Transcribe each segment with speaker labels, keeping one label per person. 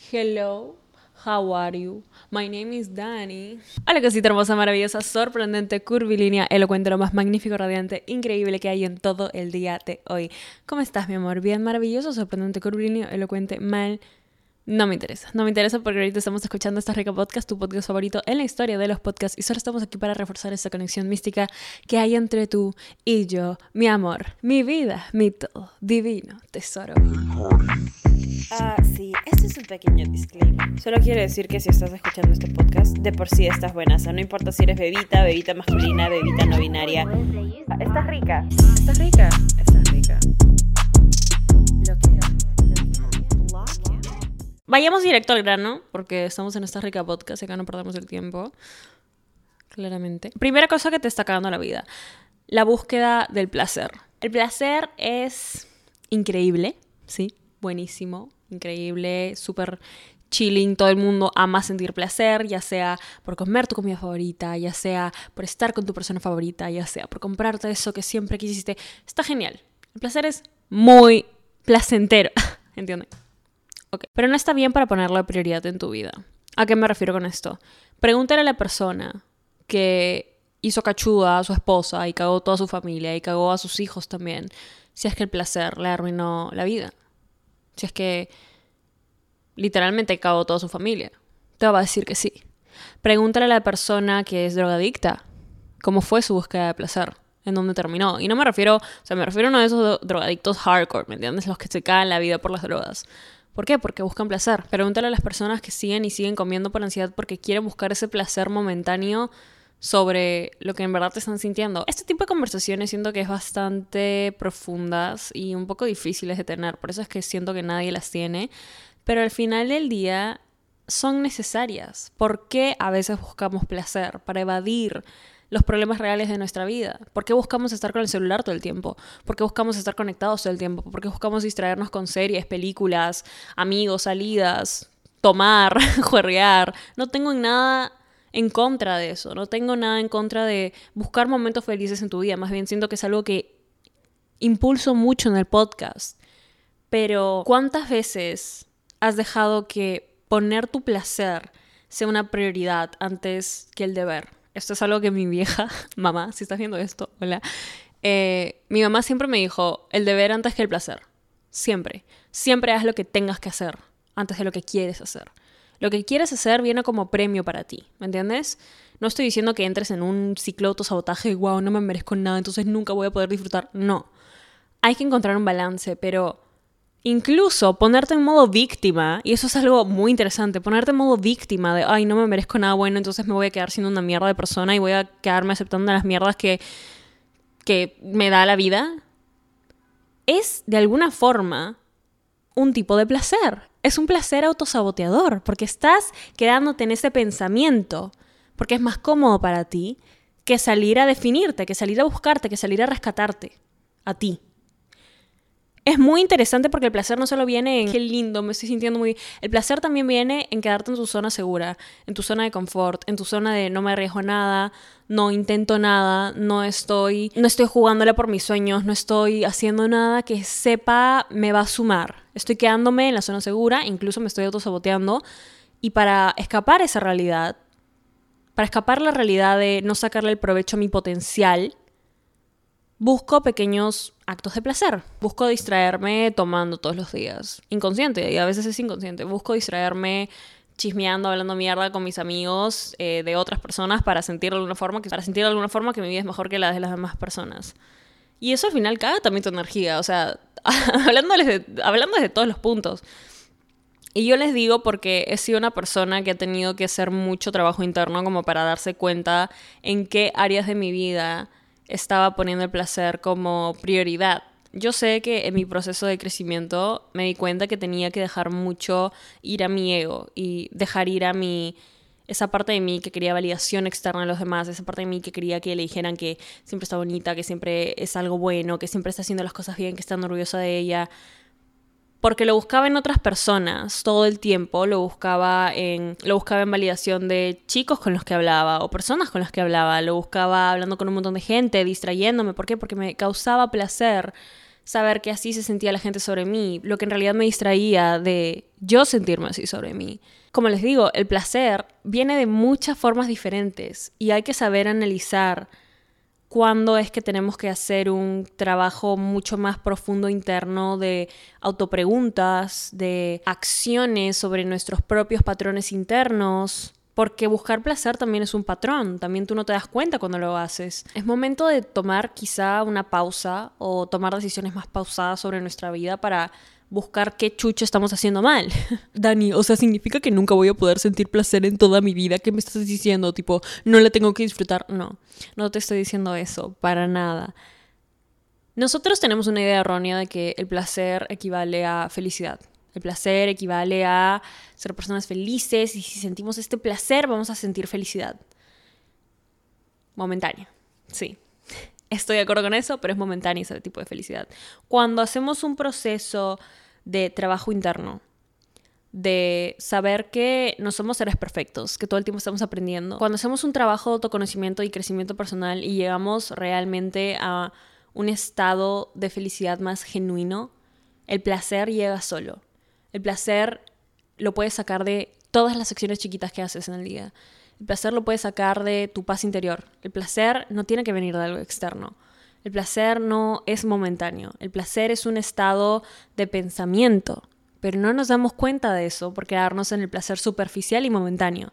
Speaker 1: Hello, how are you? My name is Dani. Hola cosita hermosa, maravillosa, sorprendente, curvilínea, elocuente, lo más magnífico, radiante, increíble que hay en todo el día de hoy. ¿Cómo estás, mi amor? Bien, maravilloso, sorprendente, curvilíneo, elocuente, mal. No me interesa porque ahorita estamos escuchando esta rica podcast, tu podcast favorito en la historia de los podcasts, y solo estamos aquí para reforzar esa conexión mística que hay entre tú y yo, mi amor, mi vida, mi todo, divino tesoro.
Speaker 2: Sí, este es un pequeño disclaimer. Solo quiero decir que si estás escuchando este podcast, de por sí estás buena. O sea, no importa si eres bebita, bebita masculina, bebita no binaria. Estás rica. Estás rica. Estás rica. Lo que
Speaker 1: Vayamos directo al grano, porque estamos en esta rica podcast y acá no perdemos el tiempo. Claramente. Primera cosa que te está cagando la vida. La búsqueda del placer. El placer es increíble, ¿sí? Buenísimo, increíble, súper chilling. Todo el mundo ama sentir placer, ya sea por comer tu comida favorita, ya sea por estar con tu persona favorita, ya sea por comprarte eso que siempre quisiste. Está genial. El placer es muy placentero, ¿entiendes? Okay. Pero no está bien para ponerlo de prioridad en tu vida. ¿A qué me refiero con esto? Pregúntale a la persona que hizo cachuda a su esposa y cagó toda su familia y cagó a sus hijos también, si es que el placer le arruinó la vida. Si es que literalmente cagó toda su familia. Te va a decir que sí. Pregúntale a la persona que es drogadicta cómo fue su búsqueda de placer, en dónde terminó. Y no me refiero, me refiero a uno de esos drogadictos hardcore, ¿me entiendes? Los que se cagan la vida por las drogas. ¿Por qué? Porque buscan placer. Pregúntale a las personas que siguen comiendo por ansiedad porque quieren buscar ese placer momentáneo sobre lo que en verdad te están sintiendo. Este tipo de conversaciones siento que es bastante profundas y un poco difíciles de tener. Por eso es que siento que nadie las tiene. Pero al final del día son necesarias. ¿Por qué a veces buscamos placer? Para evadir los problemas reales de nuestra vida. ¿Por qué buscamos estar con el celular todo el tiempo? ¿Por qué buscamos estar conectados todo el tiempo? ¿Por qué buscamos distraernos con series, películas, amigos, salidas, tomar, juerrear? No tengo nada en contra de eso. No tengo nada en contra de buscar momentos felices en tu vida. Más bien siento que es algo que impulso mucho en el podcast. Pero ¿cuántas veces has dejado que poner tu placer sea una prioridad antes que el deber? Esto es algo que mi vieja mamá, si estás viendo esto, hola, mi mamá siempre me dijo, el deber antes que el placer. Siempre. Siempre haz lo que tengas que hacer antes de lo que quieres hacer. Lo que quieres hacer viene como premio para ti, ¿me entiendes? No estoy diciendo que entres en un ciclo de autosabotaje, wow, no me merezco nada, entonces nunca voy a poder disfrutar. No. Hay que encontrar un balance, pero incluso ponerte en modo víctima, y eso es algo muy interesante, ponerte en modo víctima de, ay, no me merezco nada bueno, entonces me voy a quedar siendo una mierda de persona y voy a quedarme aceptando las mierdas que me da la vida, es de alguna forma un tipo de placer. Es un placer autosaboteador, porque estás quedándote en ese pensamiento, porque es más cómodo para ti que salir a definirte, que salir a buscarte, que salir a rescatarte a ti. Es muy interesante porque el placer no solo viene en qué lindo, me estoy sintiendo muy... El placer también viene en quedarte en tu zona segura, en tu zona de confort, en tu zona de no me arriesgo a nada, no intento nada, no estoy jugándole por mis sueños, no estoy haciendo nada que sepa me va a sumar. Estoy quedándome en la zona segura, incluso me estoy autosaboteando. Y para escapar esa realidad, para escapar la realidad de no sacarle el provecho a mi potencial, busco pequeños actos de placer. Busco distraerme tomando todos los días. Inconsciente, y a veces es inconsciente. Busco distraerme chismeando, hablando mierda con mis amigos de otras personas para sentir de alguna forma que mi vida es mejor que la de las demás personas. Y eso al final caga también tu energía. O sea, hablando desde todos los puntos. Y yo les digo porque he sido una persona que ha tenido que hacer mucho trabajo interno como para darse cuenta en qué áreas de mi vida estaba poniendo el placer como prioridad. Yo sé que en mi proceso de crecimiento me di cuenta que tenía que dejar mucho ir a mi ego y dejar ir a esa parte de mí que quería validación externa de los demás, esa parte de mí que quería que le dijeran que siempre está bonita, que siempre es algo bueno, que siempre está haciendo las cosas bien, que está orgullosa de ella. Porque lo buscaba en otras personas todo el tiempo, lo buscaba en validación de chicos con los que hablaba o personas con las que hablaba, lo buscaba hablando con un montón de gente, distrayéndome. ¿Por qué? Porque me causaba placer saber que así se sentía la gente sobre mí, lo que en realidad me distraía de yo sentirme así sobre mí. Como les digo, el placer viene de muchas formas diferentes y hay que saber analizar cuándo es que tenemos que hacer un trabajo mucho más profundo interno de autopreguntas, de acciones sobre nuestros propios patrones internos. Porque buscar placer también es un patrón, también tú no te das cuenta cuando lo haces. Es momento de tomar quizá una pausa o tomar decisiones más pausadas sobre nuestra vida para buscar qué chucho estamos haciendo mal. Dani, o sea, ¿significa que nunca voy a poder sentir placer en toda mi vida? ¿Qué me estás diciendo? Tipo, ¿no la tengo que disfrutar? No te estoy diciendo eso, para nada. Nosotros tenemos una idea errónea de que el placer equivale a felicidad. El placer equivale a ser personas felices y si sentimos este placer vamos a sentir felicidad. Momentánea, sí. Estoy de acuerdo con eso, pero es momentánea ese tipo de felicidad. Cuando hacemos un proceso de trabajo interno, de saber que no somos seres perfectos, que todo el tiempo estamos aprendiendo, cuando hacemos un trabajo de autoconocimiento y crecimiento personal y llegamos realmente a un estado de felicidad más genuino, el placer llega solo. El placer lo puedes sacar de todas las acciones chiquitas que haces en el día. El placer lo puedes sacar de tu paz interior. El placer no tiene que venir de algo externo. El placer no es momentáneo. El placer es un estado de pensamiento. Pero no nos damos cuenta de eso por quedarnos en el placer superficial y momentáneo.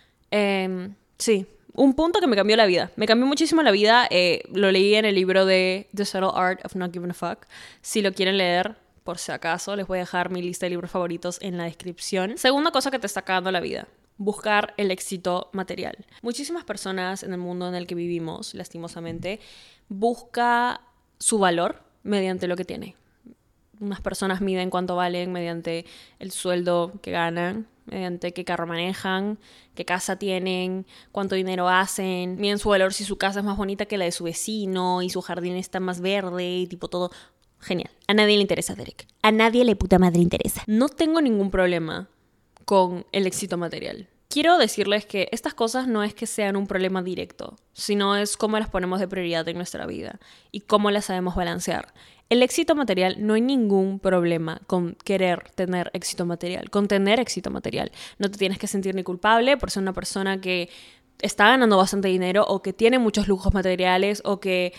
Speaker 1: Sí, un punto que me cambió la vida. Me cambió muchísimo la vida. Lo leí en el libro de The Subtle Art of Not Giving a Fuck. Si lo quieren leer, por si acaso, les voy a dejar mi lista de libros favoritos en la descripción. Segunda cosa que te está cagando la vida. Buscar el éxito material. Muchísimas personas en el mundo en el que vivimos, lastimosamente, busca su valor mediante lo que tiene. Unas personas miden cuánto valen mediante el sueldo que ganan, mediante qué carro manejan, qué casa tienen, cuánto dinero hacen, miden su valor si su casa es más bonita que la de su vecino y su jardín está más verde y tipo todo. Genial. A nadie le interesa, Derek. A nadie le puta madre interesa. No tengo ningún problema con el éxito material. Quiero decirles que estas cosas no es que sean un problema directo, sino es cómo las ponemos de prioridad en nuestra vida y cómo las sabemos balancear. El éxito material, no hay ningún problema con querer tener éxito material, con tener éxito material. No te tienes que sentir ni culpable por ser una persona que está ganando bastante dinero o que tiene muchos lujos materiales o que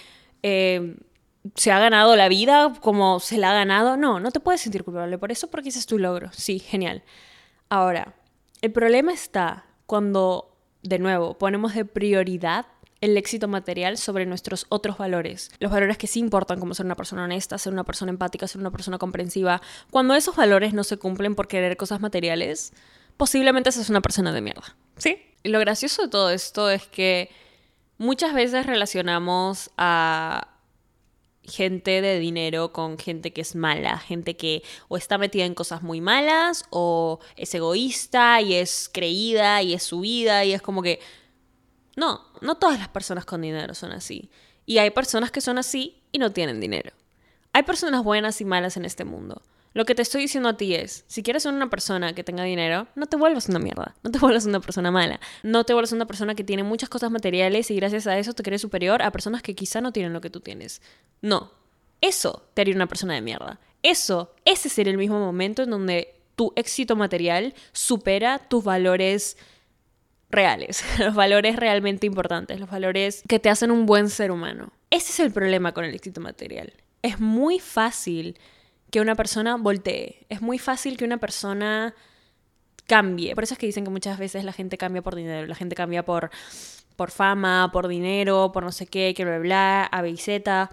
Speaker 1: se ha ganado la vida como se la ha ganado. No te puedes sentir culpable por eso porque ese es tu logro. Sí, genial. Ahora, el problema está cuando, de nuevo, ponemos de prioridad el éxito material sobre nuestros otros valores. Los valores que sí importan, como ser una persona honesta, ser una persona empática, ser una persona comprensiva. Cuando esos valores no se cumplen por querer cosas materiales, posiblemente seas una persona de mierda. ¿Sí? Y lo gracioso de todo esto es que muchas veces relacionamos a gente de dinero con gente que es mala, gente que o está metida en cosas muy malas o es egoísta y es creída y es subida y es como que no todas las personas con dinero son así y hay personas que son así y no tienen dinero. Hay personas buenas y malas en este mundo. Lo que te estoy diciendo a ti es, si quieres ser una persona que tenga dinero, no te vuelvas una mierda, no te vuelvas una persona mala, no te vuelvas una persona que tiene muchas cosas materiales y gracias a eso te crees superior a personas que quizá no tienen lo que tú tienes. No, eso te haría una persona de mierda. Ese sería el mismo momento en donde tu éxito material supera tus valores reales, los valores realmente importantes, los valores que te hacen un buen ser humano. Ese es el problema con el éxito material. Es muy fácil que una persona voltee. Es muy fácil que una persona cambie. Por eso es que dicen que muchas veces la gente cambia por dinero. La gente cambia por fama, por dinero, por no sé qué, que bla, bla, A, B y Z.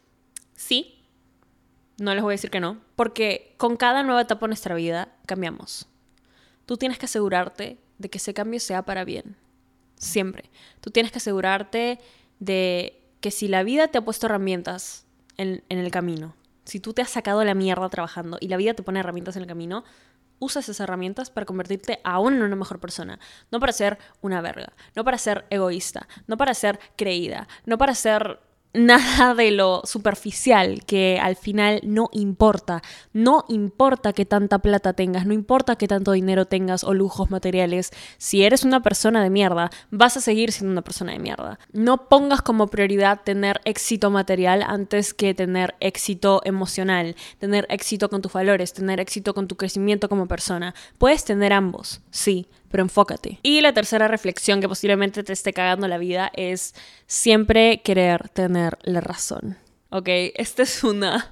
Speaker 1: Sí. No les voy a decir que no. Porque con cada nueva etapa de nuestra vida cambiamos. Tú tienes que asegurarte de que ese cambio sea para bien. Siempre. Tú tienes que asegurarte de que si la vida te ha puesto herramientas en el camino, si tú te has sacado la mierda trabajando y la vida te pone herramientas en el camino, usa esas herramientas para convertirte aún en una mejor persona. No para ser una verga, no para ser egoísta, no para ser creída, no para ser nada de lo superficial, que al final no importa. No importa qué tanta plata tengas, no importa qué tanto dinero tengas o lujos materiales. Si eres una persona de mierda, vas a seguir siendo una persona de mierda. No pongas como prioridad tener éxito material antes que tener éxito emocional, tener éxito con tus valores, tener éxito con tu crecimiento como persona. Puedes tener ambos, sí, pero enfócate. Y la tercera reflexión que posiblemente te esté cagando la vida es siempre querer tener la razón. Ok, Esto es una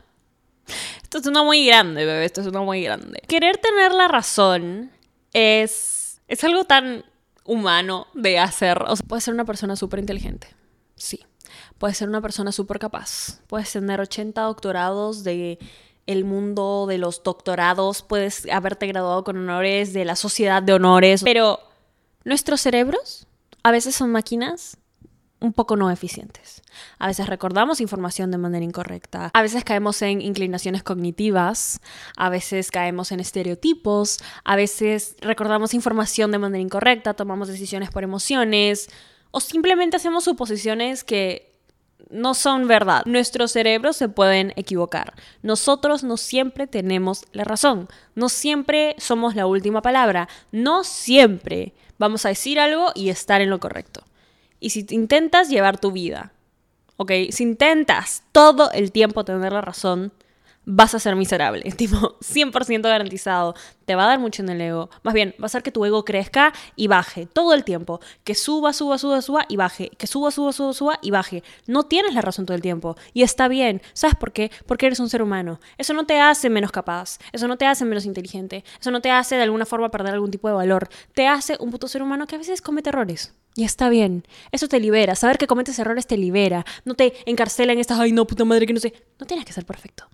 Speaker 1: muy grande, bebé, esto es una muy grande. Querer tener la razón es algo tan humano de hacer. O sea, puedes ser una persona súper inteligente, sí. Puedes ser una persona súper capaz. Puedes tener 80 doctorados de el mundo de los doctorados, puedes haberte graduado con honores de la sociedad de honores, pero nuestros cerebros a veces son máquinas un poco no eficientes. A veces recordamos información de manera incorrecta, a veces caemos en inclinaciones cognitivas, a veces caemos en estereotipos, a veces recordamos información de manera incorrecta, tomamos decisiones por emociones o simplemente hacemos suposiciones que no son verdad. Nuestros cerebros se pueden equivocar. Nosotros no siempre tenemos la razón. No siempre somos la última palabra. No siempre vamos a decir algo y estar en lo correcto. Y si intentas llevar tu vida, ¿ok? Si intentas todo el tiempo tener la razón, vas a ser miserable, tipo 100% garantizado. Te va a dar mucho en el ego. Más bien, va a hacer que tu ego crezca y baje todo el tiempo. Que suba y baje. Que suba y baje. No tienes la razón todo el tiempo. Y está bien. ¿Sabes por qué? Porque eres un ser humano. Eso no te hace menos capaz. Eso no te hace menos inteligente. Eso no te hace de alguna forma perder algún tipo de valor. Te hace un puto ser humano que a veces comete errores. Y está bien. Eso te libera. Saber que cometes errores te libera. No te encarcela en estas, ay no, puta madre, que no sé. No tienes que ser perfecto.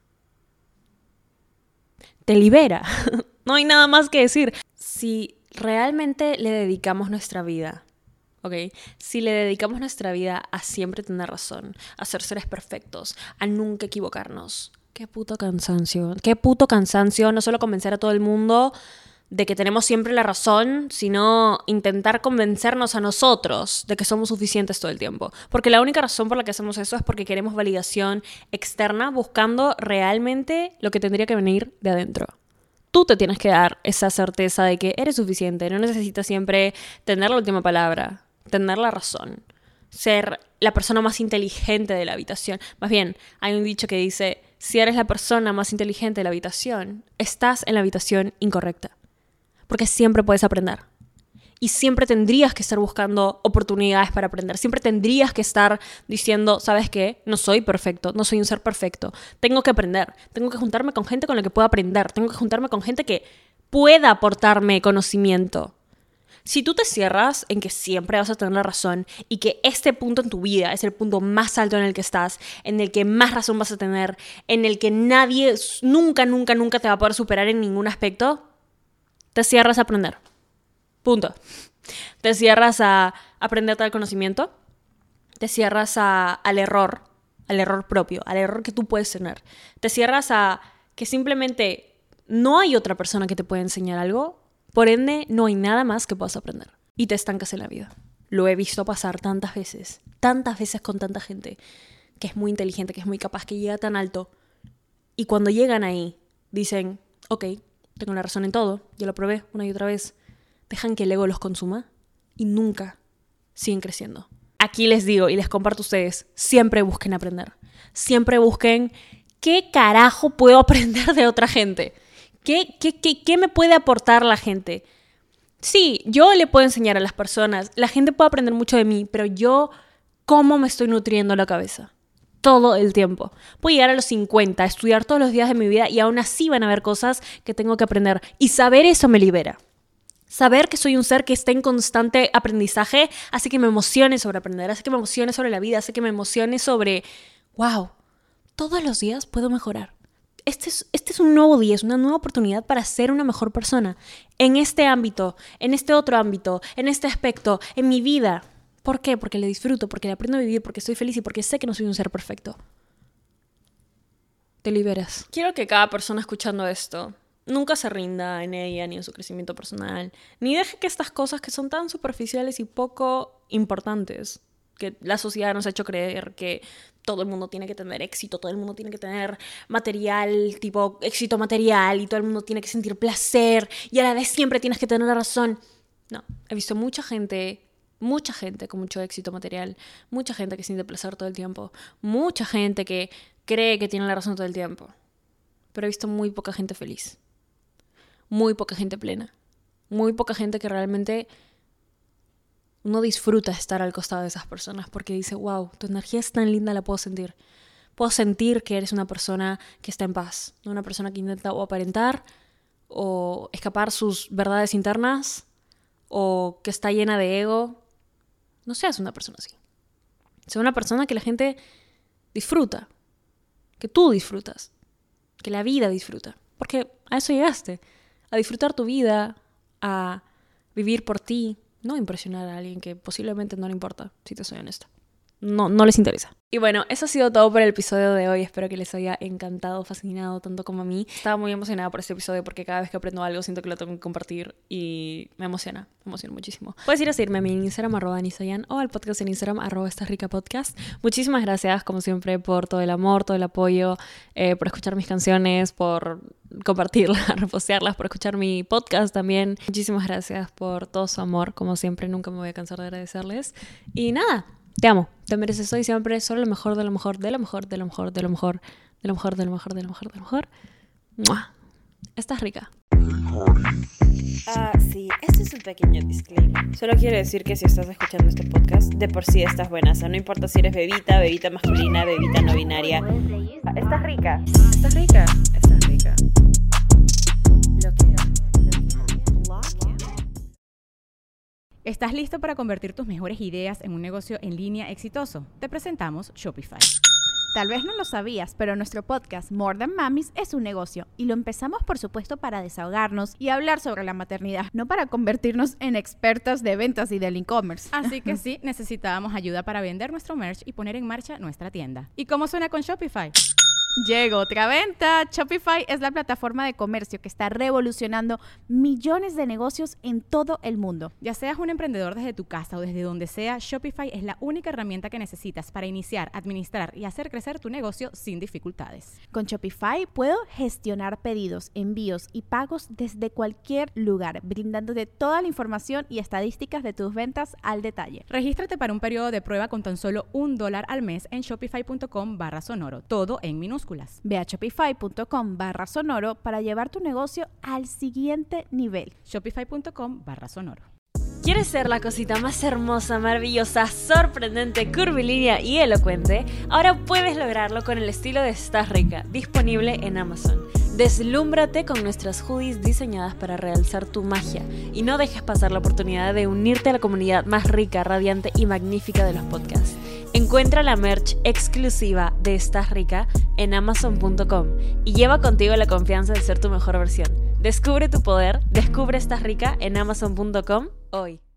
Speaker 1: Te libera. No hay nada más que decir. Si realmente le dedicamos nuestra vida, ¿ok? Si le dedicamos nuestra vida a siempre tener razón, a ser seres perfectos, a nunca equivocarnos, qué puto cansancio. Qué puto cansancio no solo convencer a todo el mundo de que tenemos siempre la razón, sino intentar convencernos a nosotros de que somos suficientes todo el tiempo. Porque la única razón por la que hacemos eso es porque queremos validación externa, buscando realmente lo que tendría que venir de adentro. Tú te tienes que dar esa certeza de que eres suficiente, no necesitas siempre tener la última palabra, tener la razón, ser la persona más inteligente de la habitación. Más bien, hay un dicho que dice, si eres la persona más inteligente de la habitación, estás en la habitación incorrecta. Porque siempre puedes aprender. Y siempre tendrías que estar buscando oportunidades para aprender. Siempre tendrías que estar diciendo, ¿sabes qué? No soy perfecto, no soy un ser perfecto. Tengo que aprender. Tengo que juntarme con gente con la que pueda aprender. Tengo que juntarme con gente que pueda aportarme conocimiento. Si tú te cierras en que siempre vas a tener la razón y que este punto en tu vida es el punto más alto en el que estás, en el que más razón vas a tener, en el que nadie nunca te va a poder superar en ningún aspecto, te cierras a aprender. Punto. Te cierras a aprender tal conocimiento. Te cierras al error propio, al error que tú puedes tener. Te cierras a que simplemente no hay otra persona que te pueda enseñar algo, por ende no hay nada más que puedas aprender. Y te estancas en la vida. Lo he visto pasar tantas veces con tanta gente que es muy inteligente, que es muy capaz, que llega tan alto. Y cuando llegan ahí, dicen, ok, tengo la razón en todo, ya lo probé una y otra vez. Dejan que el ego los consuma y nunca siguen creciendo. Aquí les digo y les comparto a ustedes, siempre busquen aprender. Siempre busquen qué carajo puedo aprender de otra gente. ¿Qué me puede aportar la gente? Sí, yo le puedo enseñar a las personas, la gente puede aprender mucho de mí, pero yo, ¿cómo me estoy nutriendo la cabeza? Todo el tiempo. Puedo llegar a los 50, estudiar todos los días de mi vida y aún así van a haber cosas que tengo que aprender. Y saber eso me libera. Saber que soy un ser que está en constante aprendizaje hace que me emocione sobre aprender, hace que me emocione sobre la vida, hace que me emocione sobre, wow, todos los días puedo mejorar. Este es un nuevo día, es una nueva oportunidad para ser una mejor persona. En este ámbito, en este otro ámbito, en este aspecto, en mi vida. ¿Por qué? Porque le disfruto, porque le aprendo a vivir, porque estoy feliz y porque sé que no soy un ser perfecto. Te liberas. Quiero que cada persona escuchando esto nunca se rinda en ella ni en su crecimiento personal, ni deje que estas cosas que son tan superficiales y poco importantes que la sociedad nos ha hecho creer que todo el mundo tiene que tener éxito, todo el mundo tiene que tener material, tipo éxito material, y todo el mundo tiene que sentir placer, y a la vez siempre tienes que tener la razón. No, he visto mucha gente con mucho éxito material, mucha gente que siente placer todo el tiempo, mucha gente que cree que tiene la razón todo el tiempo, pero he visto muy poca gente feliz, muy poca gente plena, muy poca gente que realmente uno disfruta estar al costado de esas personas porque dice, wow, tu energía es tan linda, la puedo sentir. Puedo sentir que eres una persona que está en paz, no una persona que intenta o aparentar o escapar sus verdades internas o que está llena de ego. No seas una persona así. Sea una persona que la gente disfruta, que tú disfrutas, que la vida disfruta. Porque a eso llegaste, a disfrutar tu vida, a vivir por ti. No impresionar a alguien que posiblemente no le importa, si te soy honesta. No les interesa. Y bueno, eso ha sido todo por el episodio de hoy. Espero que les haya encantado, fascinado, tanto como a mí. Estaba muy emocionada por este episodio porque cada vez que aprendo algo siento que lo tengo que compartir y me emociona muchísimo. Puedes ir a seguirme a mi Instagram, @anisayan, o al podcast en Instagram, @estasricapodcast. Muchísimas gracias, como siempre, por todo el amor, todo el apoyo, por escuchar mis canciones, por compartirlas, repostearlas, por escuchar mi podcast también. Muchísimas gracias por todo su amor, como siempre, nunca me voy a cansar de agradecerles. Y nada, te amo, te mereces hoy siempre solo lo mejor, de lo mejor, de lo mejor, de lo mejor, de lo mejor, de lo mejor, de lo mejor, de lo mejor, de lo mejor. ¡Mua! Estás rica.
Speaker 2: Sí, este es un pequeño disclaimer. Solo quiero decir que si estás escuchando este podcast, de por sí estás buena. O sea, no importa si eres bebita, bebita masculina, bebita no binaria. Estás rica. Estás rica. Estás rica. Lo que
Speaker 3: ¿Estás listo para convertir tus mejores ideas en un negocio en línea exitoso? Te presentamos Shopify.
Speaker 4: Tal vez no lo sabías, pero nuestro podcast More Than Mamis es un negocio y lo empezamos por supuesto para desahogarnos y hablar sobre la maternidad, no para convertirnos en expertas de ventas y del e-commerce.
Speaker 3: Así que sí, necesitábamos ayuda para vender nuestro merch y poner en marcha nuestra tienda. ¿Y cómo suena con Shopify?
Speaker 4: Llegó otra venta. Shopify es la plataforma de comercio que está revolucionando millones de negocios en todo el mundo.
Speaker 3: Ya seas un emprendedor desde tu casa o desde donde sea, Shopify es la única herramienta que necesitas para iniciar, administrar y hacer crecer tu negocio sin dificultades.
Speaker 4: Con Shopify puedo gestionar pedidos, envíos y pagos desde cualquier lugar, brindándote toda la información y estadísticas de tus ventas al detalle.
Speaker 3: Regístrate para un periodo de prueba con tan solo $1 al mes en shopify.com/sonoro, todo en minúsculas.
Speaker 4: Ve a shopify.com/sonoro para llevar tu negocio al siguiente nivel.
Speaker 3: Shopify.com/sonoro.
Speaker 1: ¿Quieres ser la cosita más hermosa, maravillosa, sorprendente, curvilínea y elocuente? Ahora puedes lograrlo con el estilo de Estás Rica, disponible en Amazon. Deslúmbrate con nuestras hoodies diseñadas para realzar tu magia y no dejes pasar la oportunidad de unirte a la comunidad más rica, radiante y magnífica de los podcasts. Encuentra la merch exclusiva de Estás Rica en Amazon.com y lleva contigo la confianza de ser tu mejor versión. Descubre tu poder, descubre Estás Rica en Amazon.com hoy.